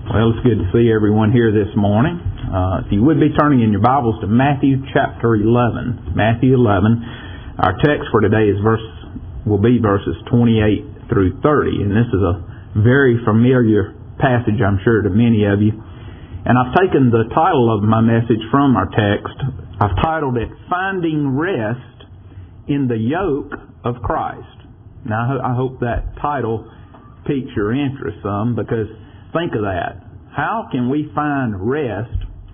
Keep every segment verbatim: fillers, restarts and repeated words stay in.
Well, it's good to see everyone here this morning. Uh, if you would be turning in your Bibles to Matthew chapter eleven. Matthew eleven. Our text for today is verse will be verses twenty-eight through thirty. And this is a very familiar passage, I'm sure, to many of you. And I've taken the title of my message from our text. I've titled it, Finding Rest in the Yoke of Christ. Now, I hope that title piques your interest some, because think of that. How can we find rest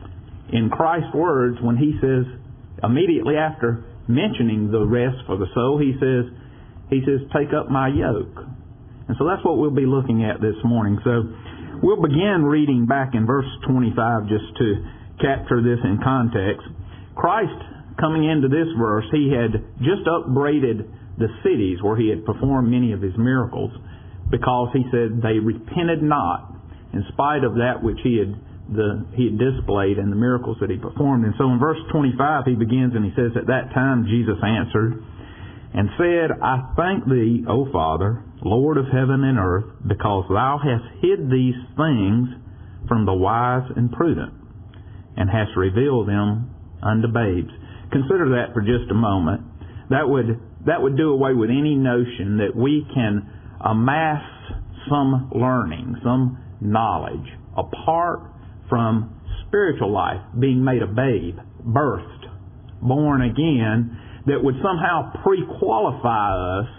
in Christ's words when He says, immediately after mentioning the rest for the soul, He says, He says, take up my yoke. And so that's what we'll be looking at this morning. So we'll begin reading back in verse twenty-five just to capture this in context. Christ, coming into this verse, He had just upbraided the cities where He had performed many of His miracles, because He said they repented not in spite of that which He had the He had displayed and the miracles that He performed. And so in verse twenty-five He begins and He says, At that time Jesus answered and said, I thank Thee, O Father, Lord of heaven and earth, because Thou hast hid these things from the wise and prudent, and hast revealed them unto babes. Consider that for just a moment. That would that would do away with any notion that we can amass some learning, some knowledge, apart from spiritual life, being made a babe, birthed, born again, that would somehow pre-qualify us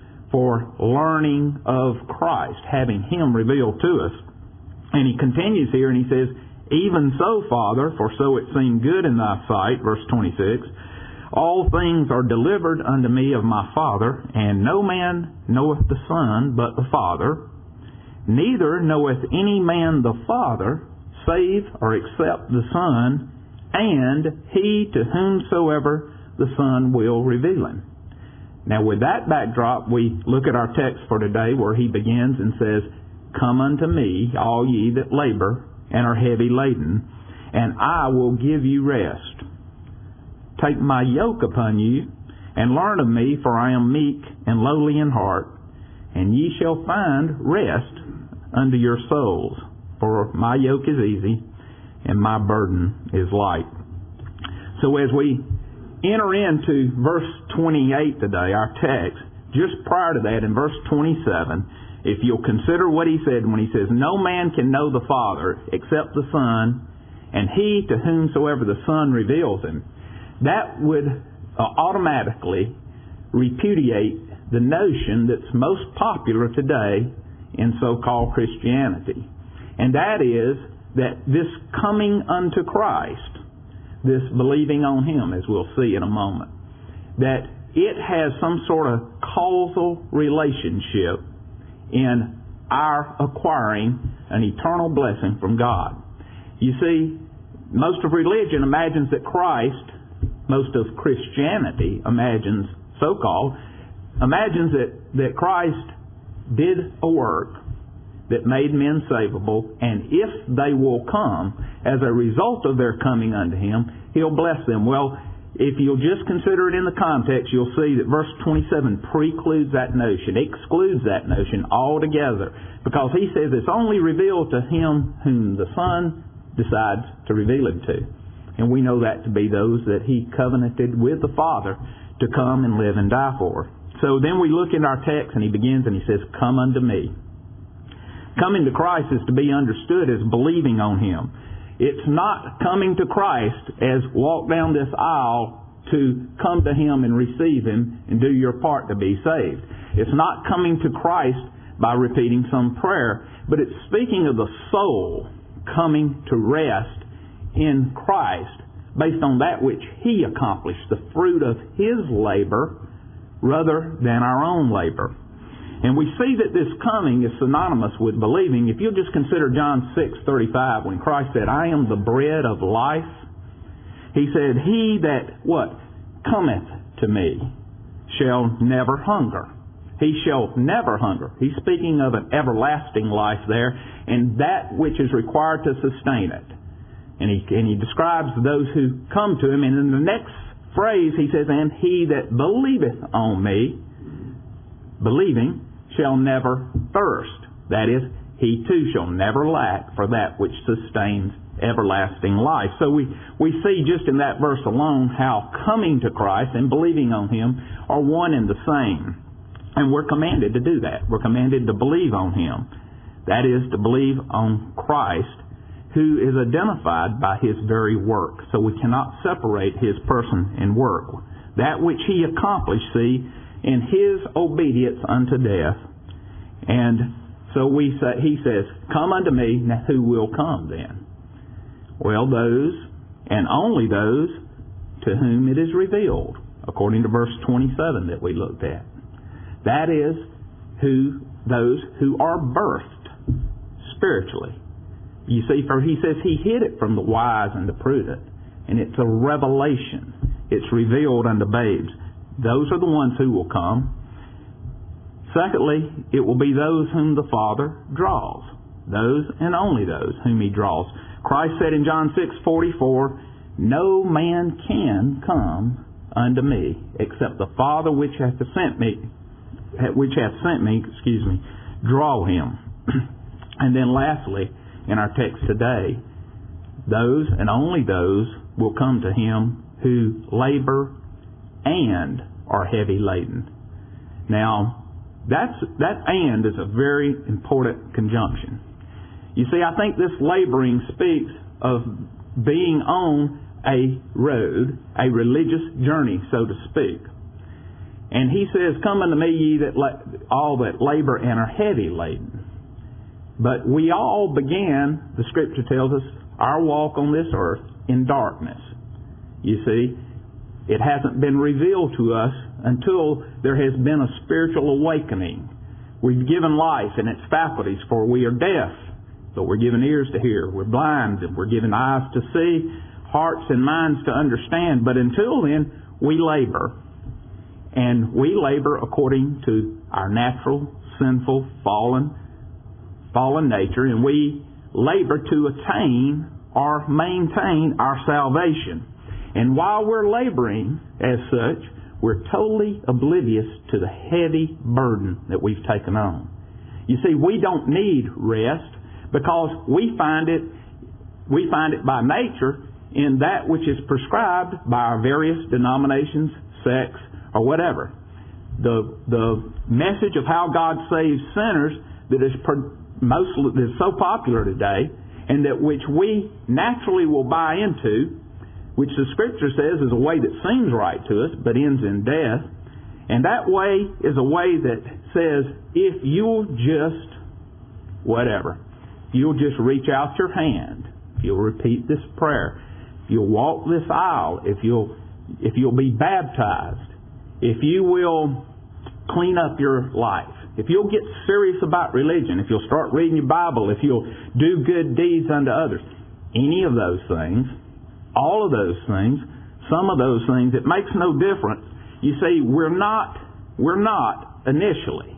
for learning of Christ, having Him revealed to us. And He continues here and He says, Even so, Father, for so it seemed good in Thy sight, verse twenty-six, all things are delivered unto me of my Father, and no man knoweth the Son but the Father, neither knoweth any man the Father, save or except the Son, and He to whomsoever the Son will reveal Him. Now with that backdrop, we look at our text for today where He begins and says, Come unto me, all ye that labor and are heavy laden, and I will give you rest. Take my yoke upon you, and learn of me, for I am meek and lowly in heart, and ye shall find rest unto your souls. For my yoke is easy, and my burden is light. So as we enter into verse twenty-eight today, our text, just prior to that, in verse twenty-seven, if you'll consider what He said when He says, No man can know the Father except the Son, and He to whomsoever the Son reveals Him, that would uh, automatically repudiate the notion that's most popular today in so-called Christianity. And that is that this coming unto Christ, this believing on Him, as we'll see in a moment, that it has some sort of causal relationship in our acquiring an eternal blessing from God. You see, most of religion imagines that Christ, most of Christianity imagines, so-called, imagines that, that Christ did a work that made men savable, and if they will come, as a result of their coming unto Him, He'll bless them. Well, if you'll just consider it in the context, you'll see that verse twenty-seven precludes that notion, excludes that notion altogether, because He says it's only revealed to him whom the Son decides to reveal Him to. And we know that to be those that He covenanted with the Father to come and live and die for. So then we look in our text and He begins and He says, Come unto me. Coming to Christ is to be understood as believing on Him. It's not coming to Christ as walk down this aisle to come to Him and receive Him and do your part to be saved. It's not coming to Christ by repeating some prayer, but it's speaking of the soul coming to rest in Christ based on that which He accomplished, the fruit of His labor rather than our own labor. And we see that this coming is synonymous with believing. If you'll just consider John six thirty-five, when Christ said, I am the bread of life, He said, He that, what, cometh to me shall never hunger. He shall never hunger. He's speaking of an everlasting life there, and that which is required to sustain it. And he, and he describes those who come to Him, and in the next phrase He says, And he that believeth on me, believing, shall never thirst. That is, he too shall never lack for that which sustains everlasting life. So we, we see just in that verse alone how coming to Christ and believing on Him are one and the same. And we're commanded to do that. We're commanded to believe on Him. That is, to believe on Christ, who is identified by His very work. So we cannot separate His person and work. That which He accomplished, see, in His obedience unto death. And so we say, He says, come unto me, now who will come then? Well, those, and only those, to whom it is revealed, according to verse twenty-seven that we looked at. That is, who those who are birthed spiritually. You see, for He says He hid it from the wise and the prudent. And it's a revelation. It's revealed unto babes. Those are the ones who will come. Secondly, it will be those whom the Father draws. Those and only those whom He draws. Christ said in John six forty-four, no man can come unto me except the Father which hath sent me, which hath sent me, excuse me, draw him. And then lastly, in our text today, those and only those will come to Him who labor and are heavy laden. Now, that's, that and is a very important conjunction. You see, I think this laboring speaks of being on a road, a religious journey, so to speak. And He says, come unto me, ye that la- all that labor and are heavy laden. But we all began, the Scripture tells us, our walk on this earth in darkness. You see, it hasn't been revealed to us until there has been a spiritual awakening. We've given life and its faculties, for we are deaf, but we're given ears to hear. We're blind, and we're given eyes to see, hearts and minds to understand. But until then, we labor. And we labor according to our natural, sinful, fallen, fallen nature, and we labor to attain or maintain our salvation. And while we're laboring as such, we're totally oblivious to the heavy burden that we've taken on. You see, we don't need rest because we find it, we find it by nature in that which is prescribed by our various denominations, sects, or whatever. The the message of how God saves sinners that is per, mostly that is so popular today, and that which we naturally will buy into, which the Scripture says is a way that seems right to us, but ends in death. And that way is a way that says, if you'll just, whatever, if you'll just reach out your hand, if you'll repeat this prayer, if you'll walk this aisle, if you'll, if you'll be baptized, if you will clean up your life, if you'll get serious about religion, if you'll start reading your Bible, if you'll do good deeds unto others, any of those things, all of those things, some of those things, it makes no difference. You see, we're not, we're not initially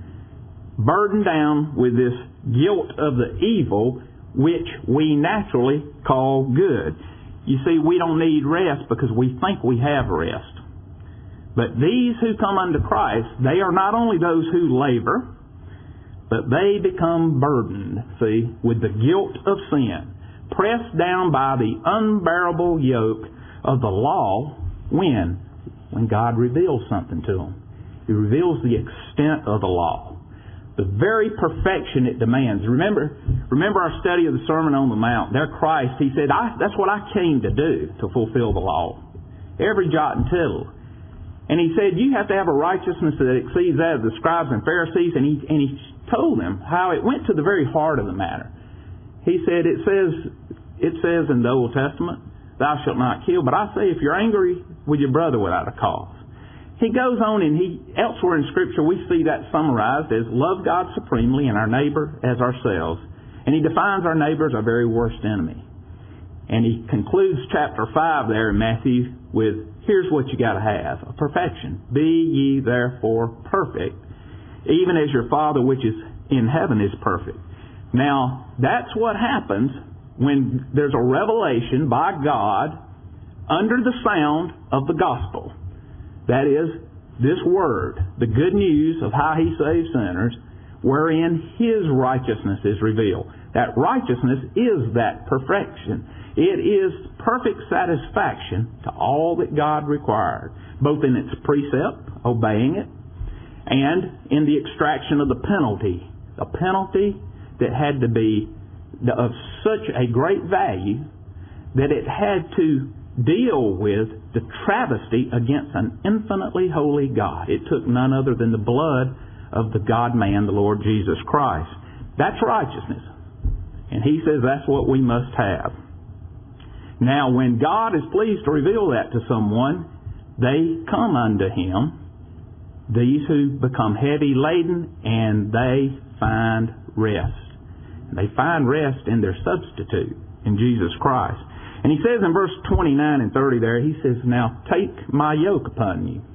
burdened down with this guilt of the evil which we naturally call good. You see, we don't need rest because we think we have rest. But these who come unto Christ, they are not only those who labor, but they become burdened, see, with the guilt of sin, pressed down by the unbearable yoke of the law. When? When God reveals something to them. He reveals the extent of the law, the very perfection it demands. Remember, remember our study of the Sermon on the Mount. There Christ, He said, I, that's what I came to do, to fulfill the law. Every jot and tittle. And He said, you have to have a righteousness that exceeds that of the scribes and Pharisees. And He, and he told them how it went to the very heart of the matter. He said, it says, it says in the Old Testament, thou shalt not kill. But I say, if you're angry with your brother without a cause. He goes on, and he elsewhere in Scripture we see that summarized as love God supremely and our neighbor as ourselves. And He defines our neighbor as our very worst enemy. And He concludes chapter five there in Matthew with, here's what you got to have, a perfection. Be ye therefore perfect, even as your Father which is in heaven is perfect. Now, that's what happens when there's a revelation by God under the sound of the gospel. That is, this word, the good news of how He saves sinners, wherein His righteousness is revealed. That righteousness is that perfection. It is perfect satisfaction to all that God required, both in its precept, obeying it, and in the extraction of the penalty. A penalty that had to be of such a great value that it had to deal with the travesty against an infinitely holy God. It took none other than the blood of the God-man, the Lord Jesus Christ. That's righteousness. And He says that's what we must have. Now, when God is pleased to reveal that to someone, they come unto Him, these who become heavy laden, and they find rest. They find rest in their substitute, in Jesus Christ. And He says in verse twenty-nine and thirty there, He says, now take my yoke upon you.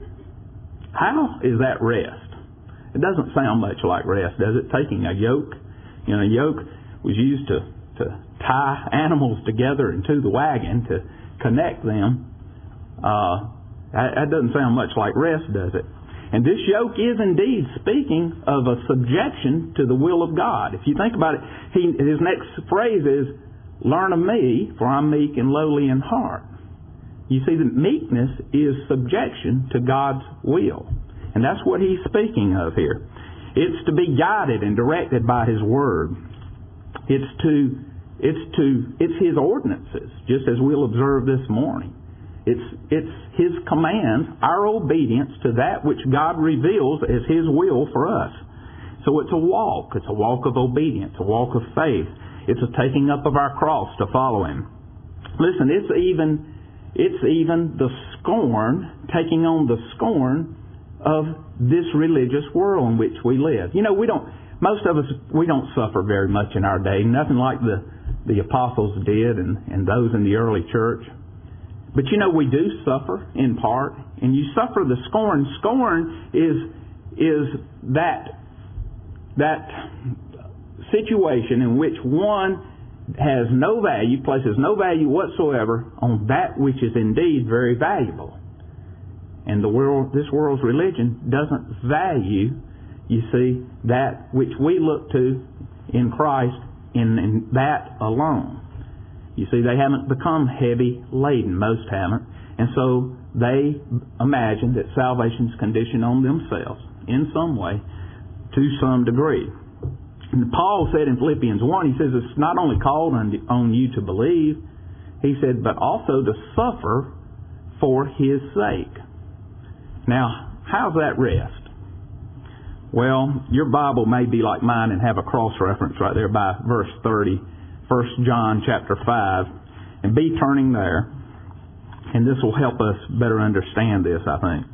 How is that rest? It doesn't sound much like rest, does it? Taking a yoke. You know, a yoke was used to, to tie animals together into the wagon to connect them. Uh, that, that doesn't sound much like rest, does it? And this yoke is indeed speaking of a subjection to the will of God. If you think about it, he, his next phrase is, learn of me, for I'm meek and lowly in heart. You see, the meekness is subjection to God's will. And that's what he's speaking of here. It's to be guided and directed by His Word. It's to, it's to, it's His ordinances, just as we'll observe this morning. It's, it's His commands, our obedience to that which God reveals as His will for us. So it's a walk. It's a walk of obedience, a walk of faith. It's a taking up of our cross to follow Him. Listen, it's even, it's even the scorn, taking on the scorn of this religious world in which we live. You know, we don't, most of us, we don't suffer very much in our day. Nothing like the, the apostles did and, and those in the early church. But you know, we do suffer in part, and you suffer the scorn. Scorn is is that that situation in which one has no value, places no value whatsoever on that which is indeed very valuable. And the world, this world's religion doesn't value, you see, that which we look to in Christ in, in that alone. You see, they haven't become heavy laden. Most haven't. And so they imagine that salvation's conditioned on themselves in some way, to some degree. And Paul said in Philippians one, he says it's not only called on, on you to believe, he said, but also to suffer for His sake. Now, how's that rest? Well, your Bible may be like mine and have a cross-reference right there by verse thirty. First John chapter five, and be turning there, and this will help us better understand this, I think.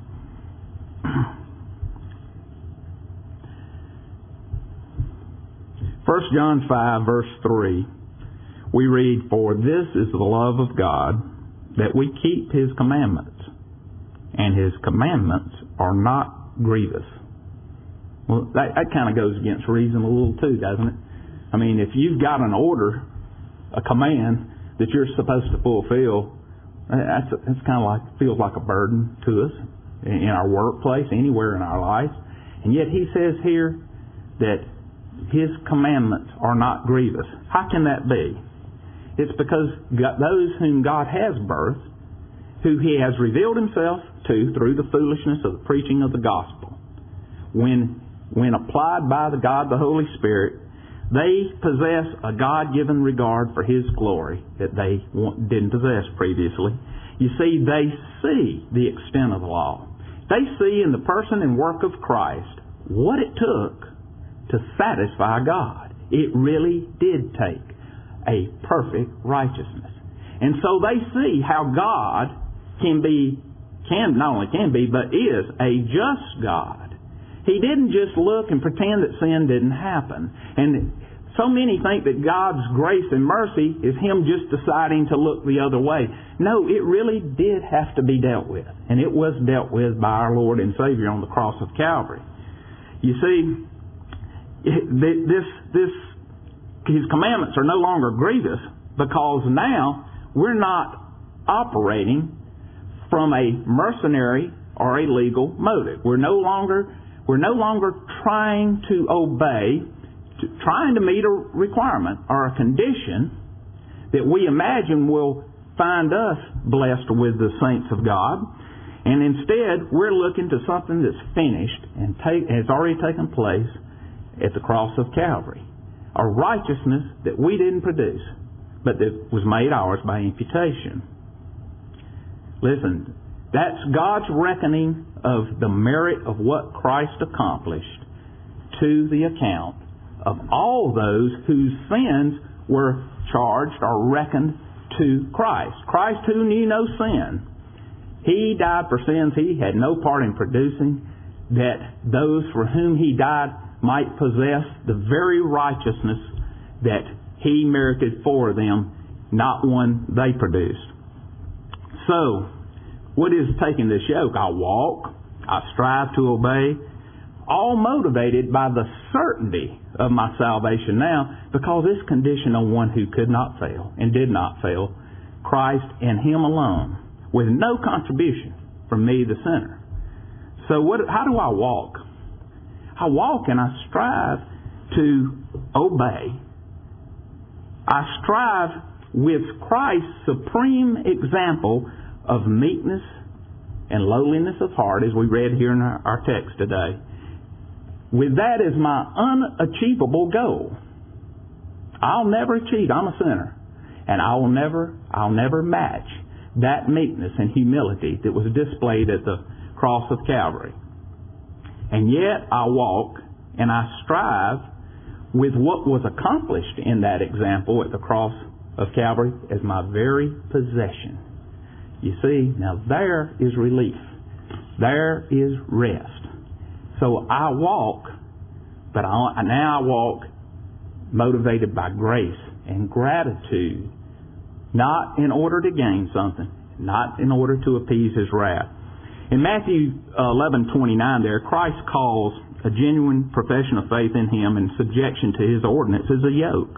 First John five, verse three, we read, for this is the love of God, that we keep His commandments, and His commandments are not grievous. Well, that, that kind of goes against reason a little too, doesn't it? I mean, if you've got an order, a command that you're supposed to fulfill, that's, that's kind of like, feels like a burden to us in our workplace, anywhere in our life. And yet He says here that His commandments are not grievous. How can that be? It's because God, those whom God has birthed, who He has revealed Himself to through the foolishness of the preaching of the gospel, when, when applied by the God, the Holy Spirit, they possess a God-given regard for His glory that they didn't possess previously. You see, they see the extent of the law. They see in the person and work of Christ what it took to satisfy God. It really did take a perfect righteousness. And so they see how God can be, can not only can be, but is a just God. He didn't just look and pretend that sin didn't happen. And so many think that God's grace and mercy is Him just deciding to look the other way. No, it really did have to be dealt with. And it was dealt with by our Lord and Savior on the cross of Calvary. You see, this, this, His commandments are no longer grievous because now we're not operating from a mercenary or a legal motive. We're no longer We're no longer trying to obey, to, trying to meet a requirement or a condition that we imagine will find us blessed with the saints of God. And instead, we're looking to something that's finished and take, has already taken place at the cross of Calvary. A righteousness that we didn't produce, but that was made ours by imputation. Listen, that's God's reckoning of the merit of what Christ accomplished to the account of all those whose sins were charged or reckoned to Christ. Christ who knew no sin. He died for sins he had no part in producing, that those for whom He died might possess the very righteousness that He merited for them, not one they produced. So, what is taking this yoke? I walk, I strive to obey, all motivated by the certainty of my salvation now, because it's conditioned on one who could not fail and did not fail, Christ and Him alone, with no contribution from me, the sinner. So what? How do I walk? I walk and I strive to obey. I strive with Christ's supreme example of meekness and lowliness of heart, as we read here in our, our text today. With that as my unachievable goal. I'll never achieve. I'm a sinner. And I will never, I'll never match that meekness and humility that was displayed at the cross of Calvary. And yet I walk and I strive with what was accomplished in that example at the cross of Calvary as my very possession. You see, now there is relief. There is rest. So I walk, but I, now I walk motivated by grace and gratitude, not in order to gain something, not in order to appease His wrath. In Matthew eleven twenty-nine there, Christ calls a genuine profession of faith in Him and subjection to His ordinances a yoke.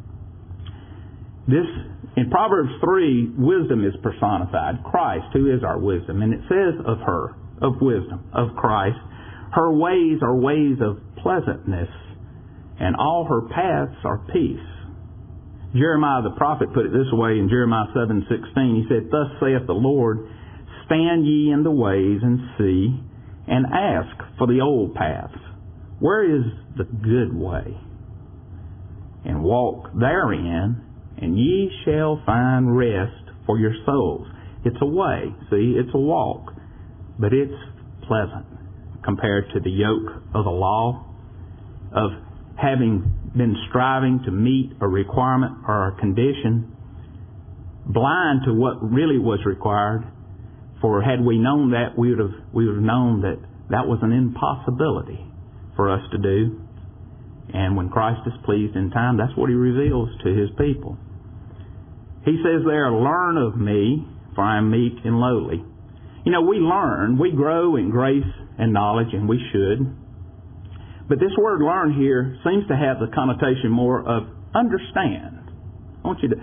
This, in Proverbs three, wisdom is personified. Christ, who is our wisdom. And it says of her, of wisdom, of Christ, her ways are ways of pleasantness, and all her paths are peace. Jeremiah the prophet put it this way in Jeremiah seven sixteen. He said, "Thus saith the Lord, stand ye in the ways and see, and ask for the old paths. Where is the good way? And walk therein, and ye shall find rest for your souls." It's a way, see, it's a walk, but it's pleasant compared to the yoke of the law, of having been striving to meet a requirement or a condition, blind to what really was required. For had we known that, we would have we would have known that that was an impossibility for us to do. And when Christ is pleased in time, that's what He reveals to His people. He says there, "Learn of me, for I am meek and lowly." You know, we learn, we grow in grace and knowledge, and we should. But this word "learn" here seems to have the connotation more of understand. I want you to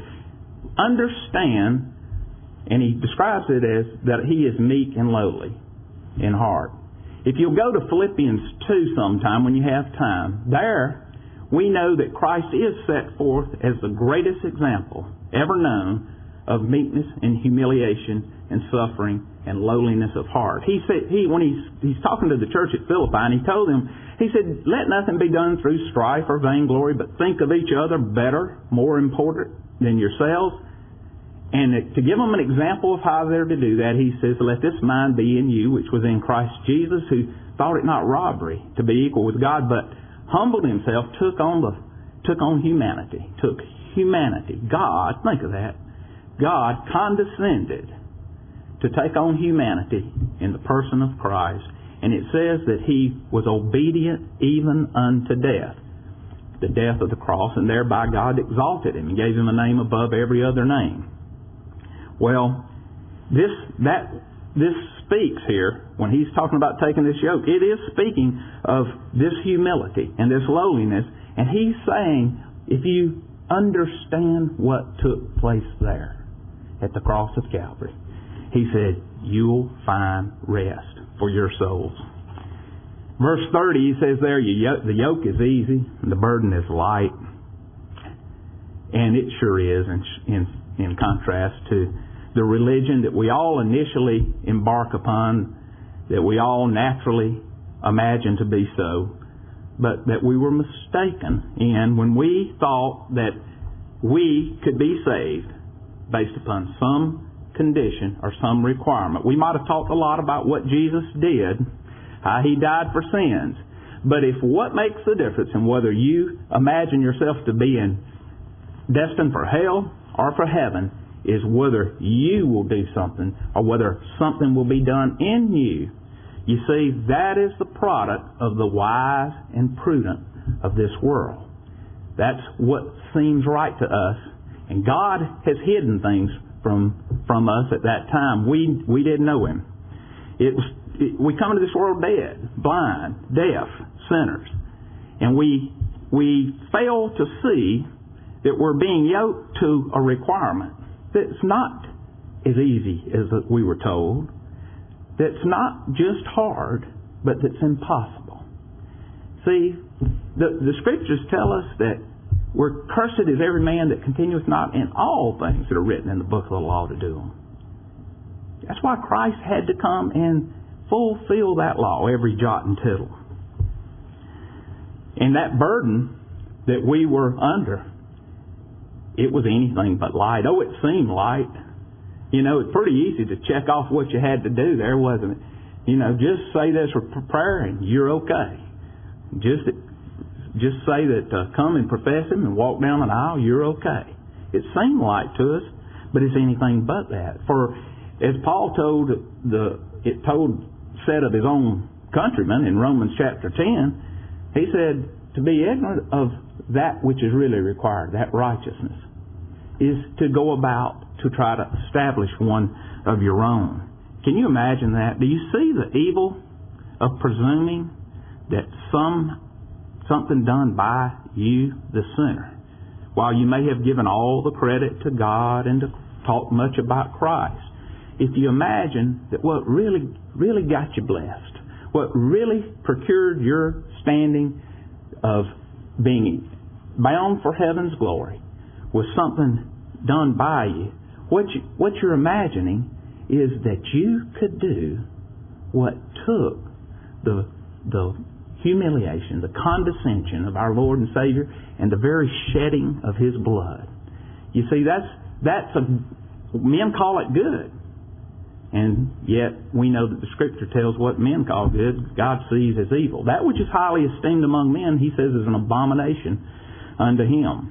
understand, and he describes it as that he is meek and lowly in heart. If you'll go to Philippians two sometime when you have time, there we know that Christ is set forth as the greatest example ever known of meekness and humiliation and suffering and lowliness of heart. He said, he when he's he's talking to the church at Philippi, and he told them, he said, "Let nothing be done through strife or vainglory, but think of each other better, more important than yourselves." And to give them an example of how they're to do that, he says, "Let this mind be in you, which was in Christ Jesus, who thought it not robbery to be equal with God, but humbled himself, took on the took on humanity, took humanity. God, think of that. God condescended to take on humanity in the person of Christ. And it says that He was obedient even unto death, the death of the cross, and thereby God exalted Him and gave Him a name above every other name." Well, this that this speaks here, when he's talking about taking this yoke, it is speaking of this humility and this lowliness. And he's saying, if you understand what took place there at the cross of Calvary, he said, you'll find rest for your souls. Verse thirty, he says there, the yoke is easy and the burden is light. And it sure is in, in, in contrast to the religion that we all initially embark upon, that we all naturally imagine to be so, but that we were mistaken in when we thought that we could be saved based upon some condition or some requirement. We might have talked a lot about what Jesus did, how He died for sins. But if what makes the difference in whether you imagine yourself to be in, destined for hell or for heaven is whether you will do something or whether something will be done in you. You see, that is the product of the wise and prudent of this world. That's what seems right to us. And God has hidden things from from us at that time. We we didn't know Him. It was it, we come into this world dead, blind, deaf, sinners, and we we fail to see that we're being yoked to a requirement that's not as easy as we were told. That's not just hard, but that's impossible. See, the, the Scriptures tell us that we're cursed is every man that continueth not in all things that are written in the book of the law to do them. That's why Christ had to come and fulfill that law, every jot and tittle. And that burden that we were under, it was anything but light. Oh, it seemed light. You know, it's pretty easy to check off what you had to do there, wasn't it? You know, just say this for prayer and you're okay. Just just say that, uh, come and profess Him and walk down an aisle, you're okay. It seemed light to us, but it's anything but that. For as Paul told the, it told, said of his own countrymen in Romans chapter ten, he said, to be ignorant of that which is really required, that righteousness, is to go about to try to establish one of your own. Can you imagine that? Do you see the evil of presuming that some something done by you, the sinner, while you may have given all the credit to God and to talk much about Christ, if you imagine that what really, really got you blessed, what really procured your standing of being bound for heaven's glory, was something done by you, what you, what you're imagining is that you could do what took the the humiliation, the condescension of our Lord and Savior, and the very shedding of His blood. You see, that's that's a men call it good, and yet we know that the Scripture tells what men call good, God sees as evil. That which is highly esteemed among men, He says, is an abomination unto Him.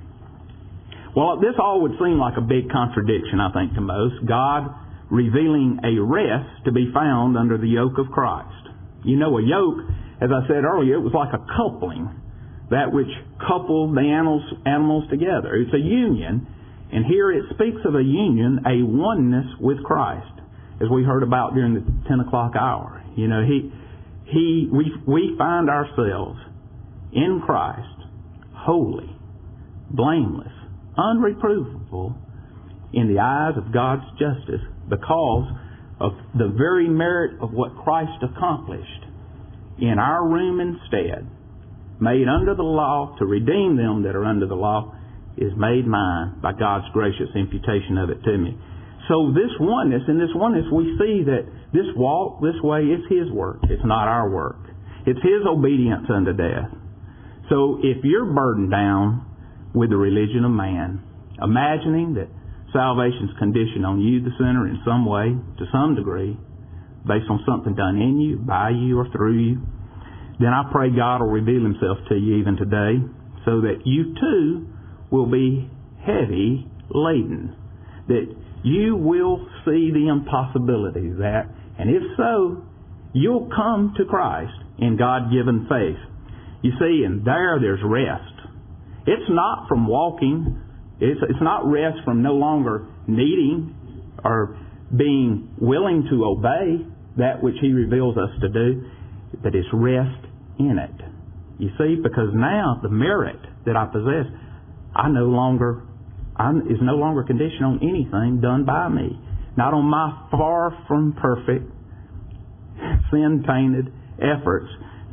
Well, this all would seem like a big contradiction, I think, to most. God revealing a rest to be found under the yoke of Christ. You know, a yoke, as I said earlier, it was like a coupling, that which coupled the animals, animals together. It's a union, and here it speaks of a union, a oneness with Christ, as we heard about during the ten o'clock hour. You know, he, he, we, we find ourselves in Christ, holy, blameless, unreprovable in the eyes of God's justice because of the very merit of what Christ accomplished in our room instead, made under the law to redeem them that are under the law, is made mine by God's gracious imputation of it to me. So this oneness, in this oneness we see that this walk, this way, is His work. It's not our work. It's His obedience unto death. So if you're burdened down with the religion of man, imagining that salvation's conditioned on you, the sinner, in some way, to some degree, based on something done in you, by you, or through you, then I pray God will reveal Himself to you even today, so that you too will be heavy laden, that you will see the impossibility of that, and if so, you'll come to Christ in God-given faith. You see, and there, there's rest. It's not from walking. It's, it's not rest from no longer needing or being willing to obey that which He reveals us to do, but it's rest in it. You see, because now the merit that I possess, I no longer, I'm, is no longer conditioned on anything done by me. Not on my far from perfect, sin-tainted efforts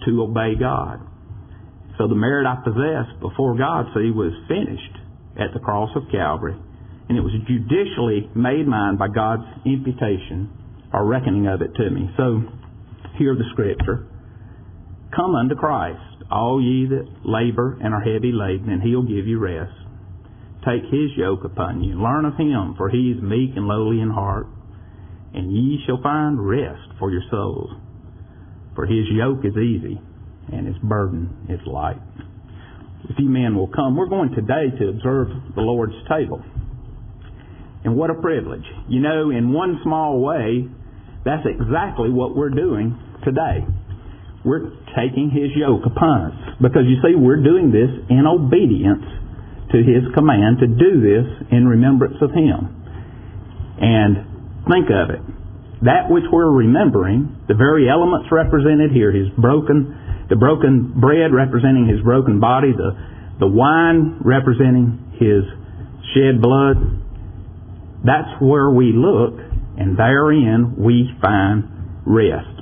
to obey God. So the merit I possessed before God, see, was finished at the cross of Calvary. And it was judicially made mine by God's imputation or reckoning of it to me. So, hear the Scripture. Come unto Christ, all ye that labor and are heavy laden, and He'll give you rest. Take His yoke upon you. Learn of Him, for He is meek and lowly in heart, and ye shall find rest for your souls. For His yoke is easy, and His burden is light. If you men will come, we're going today to observe the Lord's table. And what a privilege. You know, in one small way, that's exactly what we're doing today. We're taking His yoke upon us. Because you see, we're doing this in obedience to His command to do this in remembrance of Him. And think of it. That which we're remembering, the very elements represented here, His broken, the broken bread representing His broken body, the, the wine representing His shed blood, that's where we look, and therein we find rest.